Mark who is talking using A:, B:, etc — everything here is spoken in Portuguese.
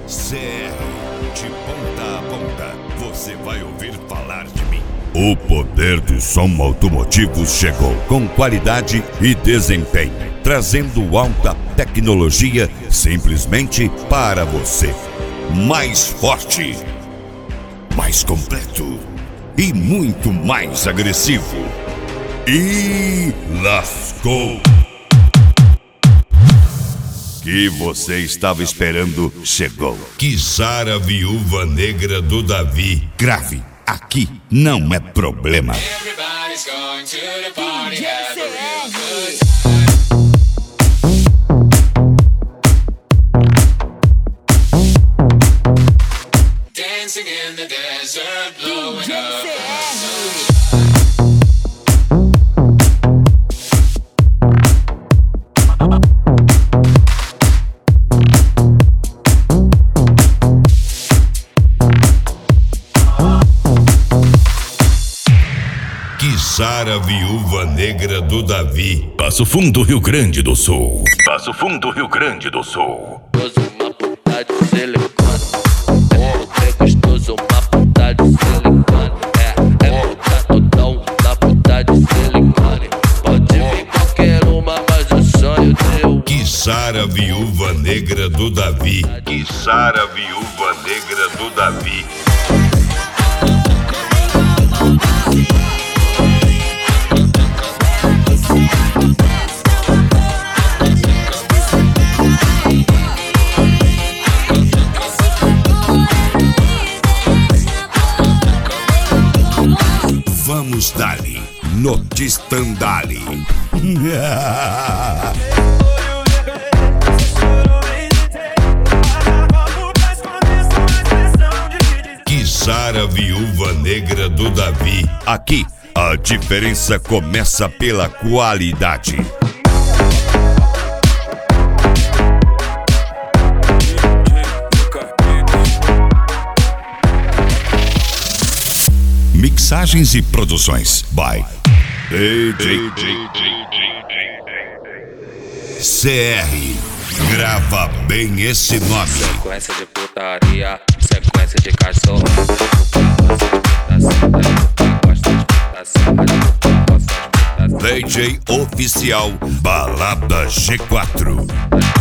A: CR, de ponta a ponta, você vai ouvir falar de mim. O poder do som automotivo chegou com qualidade e desempenho, trazendo alta tecnologia simplesmente para você. Mais forte, mais completo e muito mais agressivo. E lascou! Que você estava esperando chegou. Kizara, viúva negra do Davi. Grave, aqui não é problema. Everybody's going to the party, have a real good time. Dancing in the desert, blowing up. Kizara, viúva negra do Davi.
B: Passo Fundo, Rio Grande do Sul. Passo Fundo, Rio Grande do Sul.
C: Uma puta de silicone. É gostoso, uma puta de silicone. É puta totão da puta de silicone. Pode vir qualquer uma, mas o sonho teu.
A: Kizara, viúva negra do Davi. Kizara, viúva negra do Davi. Vamos dali, no Distandali. Kizara, viúva negra do Davi. Aqui, a diferença começa pela qualidade. Mixagens e produções by DJ CR. Grava bem esse nome.
C: Sequência de putaria, sequência de cachorro.
A: DJ oficial Balada G4.